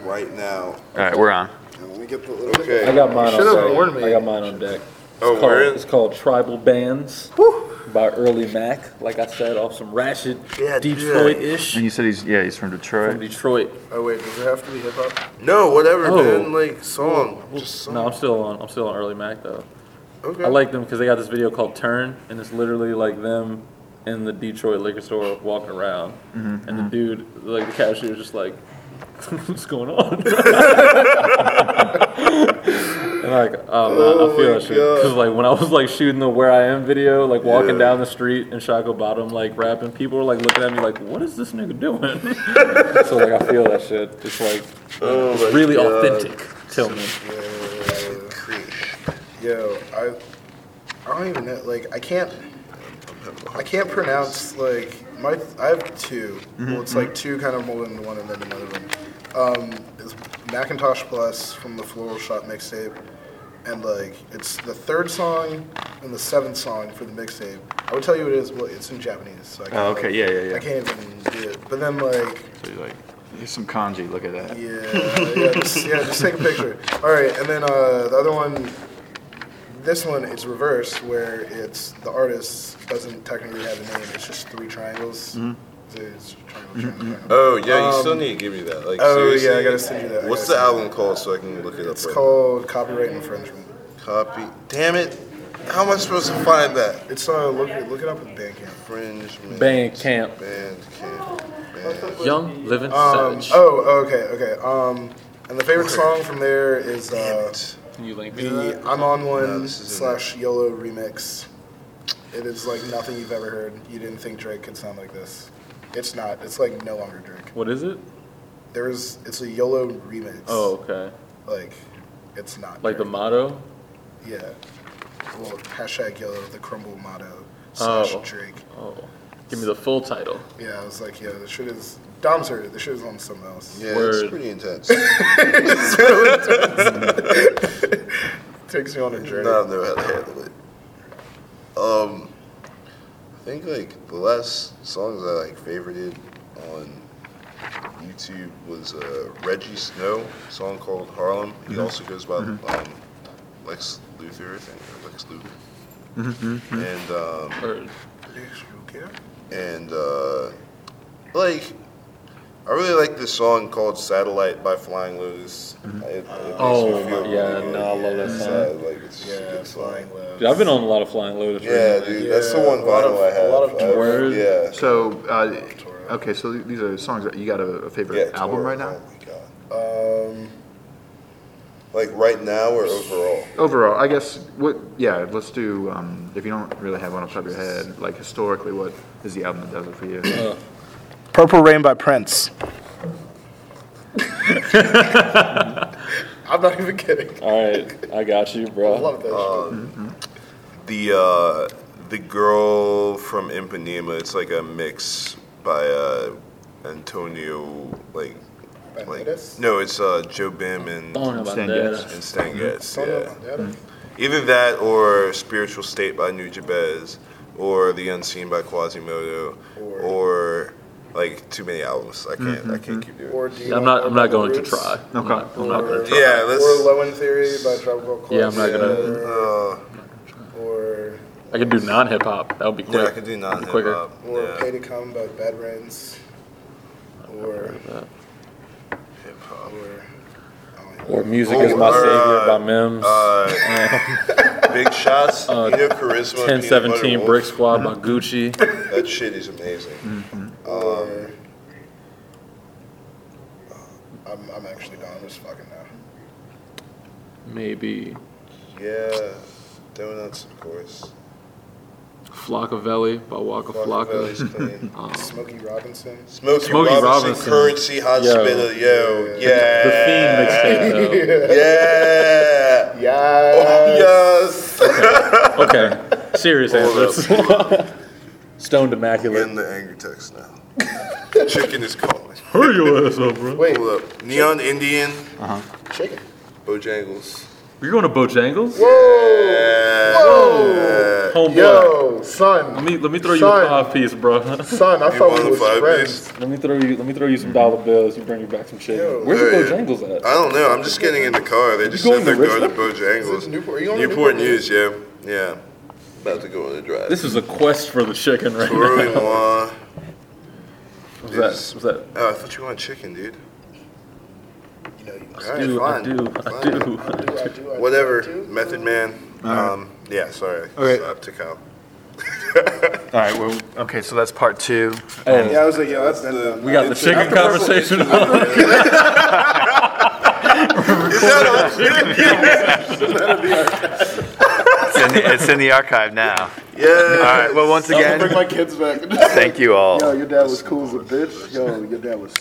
right now. All right, we're on. Let me get the little. Okay. I got mine on Should've deck. warned me. I got mine on deck. It's It's called Tribal Bands by Early Mac. Like I said, off some ratchet Detroit-ish. And you said he's from Detroit. From Detroit. Oh wait, does it have to be hip hop? No, whatever, Oh. man. Like song. Just song. No, I'm still on Early Mac though. Okay. I like them because they got this video called Turn, and it's literally like them in the Detroit liquor store walking around, and the dude, like the cashier, is just like, "What's going on?" And like, oh man, I feel that shit. Because like when I was like shooting the Where I Am video, like walking down the street in Shako Bottom, like rapping, people were like looking at me like, "What is this nigga doing?" So like I feel that shit. It's like it's really authentic. Tell me. Yo, I don't even know. Like I can't pronounce like I have two. Well, it's like two kind of molded into one, and then another one. It's Macintosh Plus from the Floral Shop mixtape, and like it's the third song and the seventh song for the mixtape. I would tell you what it is. Well, it's in Japanese. So I can't, yeah. I can't even do it. But then like. So you're like, here's some kanji. Look at that. Just take a picture. All right, and then the other one. This one, it's reverse, where it's the artist doesn't technically have a name. It's just three triangles. It's triangle. Oh yeah, you still need to give me that. Like, seriously, I gotta send you that. What's the album called so I can look it up? It's called Copyright Infringement. Copy. Damn it! How am I supposed to find that? It's look it up in Bandcamp. Infringement. Bandcamp. Young Living Savage. Okay. And the favorite song from there is Can you link me to the that? I'm On One / YOLO remix. It is like nothing you've ever heard. You didn't think Drake could sound like this. It's not. It's like no longer Drake. What is it? It's a YOLO remix. Oh, okay. Like, it's not Like Drake. the motto? Yeah. Well, # YOLO, the Crumble motto / Drake. Oh. Give me the full title. Yeah, I was like, yeah, the shit is. Dom's heard it. The shit is on something else. Yeah, Word. it's pretty intense. It's really intense. Takes you on a journey. Now I know how to handle it. I think like the last songs I like favorited on YouTube was Reggie Snow, a song called Harlem. He also goes by Lex Luthor, I think, or Lex Luthor. And like I really like this song called Satellite by Flying Lotus. It makes me feel really good. I love that song. Like, it's just a good song. Flying Lotus. Dude, I've been on a lot of Flying Lotus Yeah, recently. dude, that's the one vinyl I have. a lot of Word. Yeah. So, okay, so these are songs that you got a favorite album Toro. right now? Oh my god. Like right now or overall? Overall, I guess. Let's do. If you don't really have one off the top of your head, like historically, what is the album that does it for you? Purple Rain by Prince. I'm not even kidding. All right, I got you, I bro. love that shit. The girl from Ipanema. It's like a mix by Antonio Banderas? no, it's Joe Bim and Don't know about Stan that. Getz. Stan Getz. Don't know Yeah. about that. Either that or Spiritual State by New Jabez or The Unseen by Quasimodo or like too many albums. I can't keep doing it. Or do you I'm want not going to Roots? try. Okay. I'm not going to try. Yeah, let's. Or Low End Theory by Tribe Called Quest. Yeah, I'm not gonna. Or I could do non-hip hop. That would be quick. Yeah, I can do non-hip Quicker. hop. or Pay to Come by Bad Brains. Or Hip hop. Or Music is My Savior by Mims. Big Shots. Charisma. 1017 Brick Squad by Gucci. That shit is amazing. or I'm actually done. I'm just fucking now. Maybe Yeah, Donuts, of course. Flockavelli by Waka Flocka. Machiavelli's clean. Smokey Robinson. Smokey Smokey Robinson, Robinson. Currency, Hot Yo. Spitter, yo, yeah. The Fiend mixtape though. Yeah. Yes. Yes. Okay, serious answers. Stoned Immaculate. In the angry text now. Chicken is calling. Hurry your ass up, bro. Wait, Hold up. Neon Indian, chicken. Bojangles. You're going to Bojangles? Whoa! Homeboy. Yo, son. Let me throw you Son. a 5-piece, bro. Son, I You thought want we a was 5-piece? friends. Let me throw you some dollar bills. You bring me back some chicken. Yo. Where's Oh, yeah. Bojangles at? I don't know. I'm just getting in the car. They just going said to they're going to Richmond? Bojangles. Is it Newport? Are you going to Newport Newport? News, yeah. Yeah. About to go on a drive. This is a quest for the chicken right Roy now. Noir. Was that? Oh, I thought you wanted chicken, dude. You know, you must. All I right, do, fine. I do. Fine. Whatever. Method Man. Yeah, sorry. Okay. Slap to Kyle. All right, well, okay, so that's part 2. Hey, Yeah, I was like, yeah, that's that. we got the chicken conversation. It's in the archive now. Yeah. All right, well, once I'm gonna again, bring my kids back. thank you all. Yo, your dad was cool as a bitch. Yo, your dad was